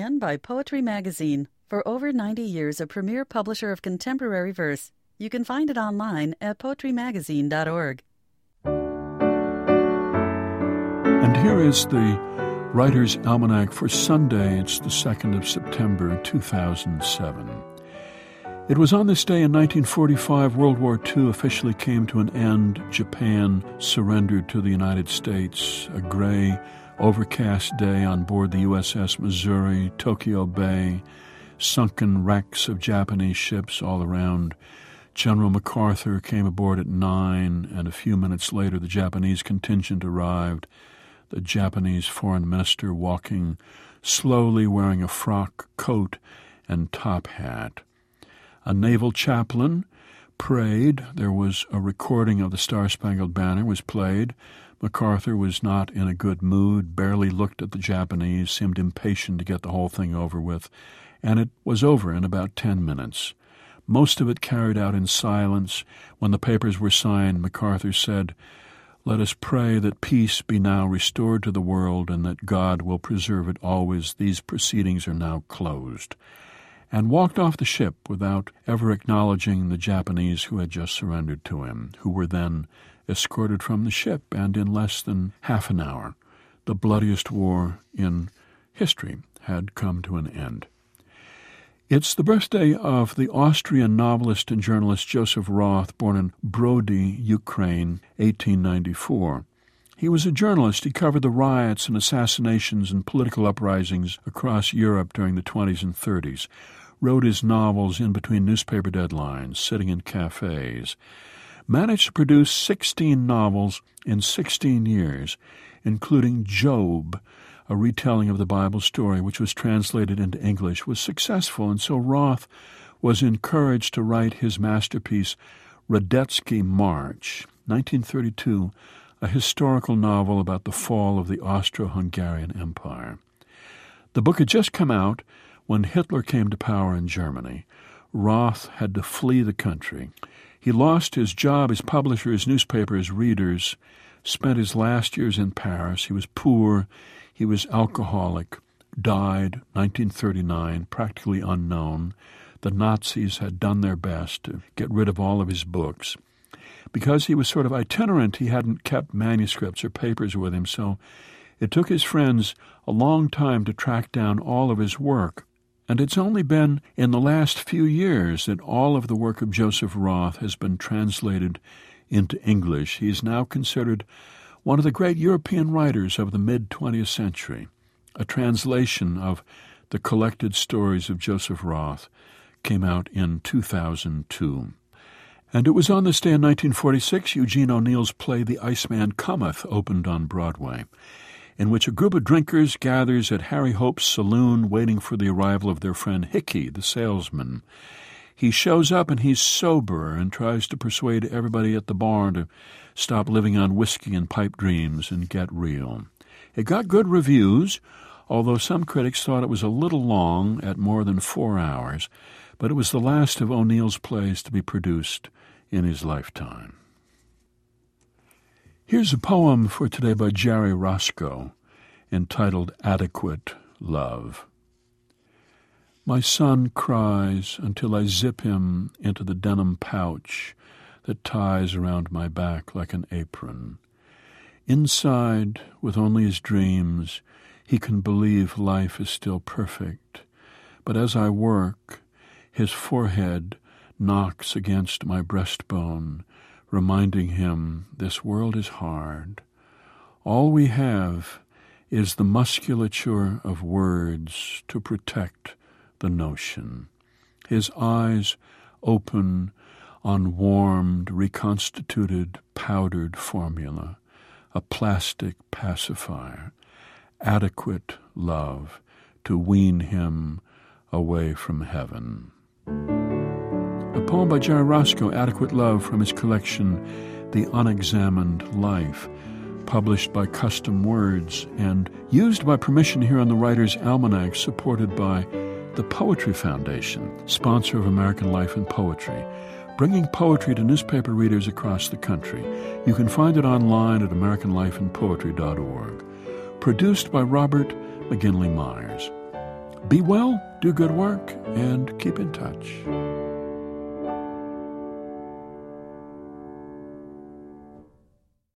again by Poetry Magazine. For over 90 years, a premier publisher of contemporary verse. You can find it online at poetrymagazine.org. And here is the Writer's Almanac for Sunday. It's the 2nd of September, 2007. It was on this day in 1945 World War II officially came to an end. Japan surrendered to the United States. A gray, overcast day on board the USS Missouri, Tokyo Bay, sunken wrecks of Japanese ships all around. General MacArthur came aboard at 9, and a few minutes later the Japanese contingent arrived. The Japanese foreign minister walking slowly, wearing a frock coat and top hat. A naval chaplain prayed. There was a recording of the Star-Spangled Banner was played. MacArthur was not in a good mood, barely looked at the Japanese, seemed impatient to get the whole thing over with, and it was over in about 10 minutes. Most of it carried out in silence. When the papers were signed, MacArthur said, "Let us pray that peace be now restored to the world and that God will preserve it always. These proceedings are now closed," and walked off the ship without ever acknowledging the Japanese who had just surrendered to him, who were then escorted from the ship, and in less than half an hour, the bloodiest war in history had come to an end. It's the birthday of the Austrian novelist and journalist Joseph Roth, born in Brody, Ukraine, 1894. He was a journalist. He covered the riots and assassinations and political uprisings across Europe during the 20s and 30s, wrote his novels in between newspaper deadlines, sitting in cafes, managed to produce 16 novels in 16 years, including Job, a retelling of the Bible story which was translated into English, was successful, and so Roth was encouraged to write his masterpiece, Radetzky March, 1932, a historical novel about the fall of the Austro-Hungarian Empire. The book had just come out when Hitler came to power in Germany. Roth had to flee the country. He lost his job, his publisher, his newspaper, his readers, spent his last years in Paris. He was poor. He was alcoholic, died 1939, practically unknown. The Nazis had done their best to get rid of all of his books. Because he was sort of itinerant, he hadn't kept manuscripts or papers with him, so it took his friends a long time to track down all of his work. And it's only been in the last few years that all of the work of Joseph Roth has been translated into English. He is now considered one of the great European writers of the mid-20th century. A translation of the collected stories of Joseph Roth came out in 2002. And it was on this day in 1946 Eugene O'Neill's play The Iceman Cometh opened on Broadway, in which a group of drinkers gathers at Harry Hope's saloon waiting for the arrival of their friend Hickey, the salesman. He shows up and he's sober and tries to persuade everybody at the bar to stop living on whiskey and pipe dreams and get real. It got good reviews, although some critics thought it was a little long at more than 4 hours, but it was the last of O'Neill's plays to be produced in his lifetime. Here's a poem for today by Jerry Roscoe, entitled Adequate Love. My son cries until I zip him into the denim pouch that ties around my back like an apron. Inside, with only his dreams, he can believe life is still perfect. But as I work, his forehead knocks against my breastbone, reminding him this world is hard. All we have is the musculature of words to protect the notion. His eyes open on warmed, reconstituted, powdered formula, a plastic pacifier, adequate love to wean him away from heaven. A poem by Jerry Roscoe, Adequate Love, from his collection The Unexamined Life, published by Custom Words and used by permission here on the Writer's Almanac, supported by the Poetry Foundation, sponsor of American Life and Poetry, bringing poetry to newspaper readers across the country. You can find it online at AmericanLifeandPoetry.org. Produced by Robert McGinley Myers. Be well, do good work, and keep in touch.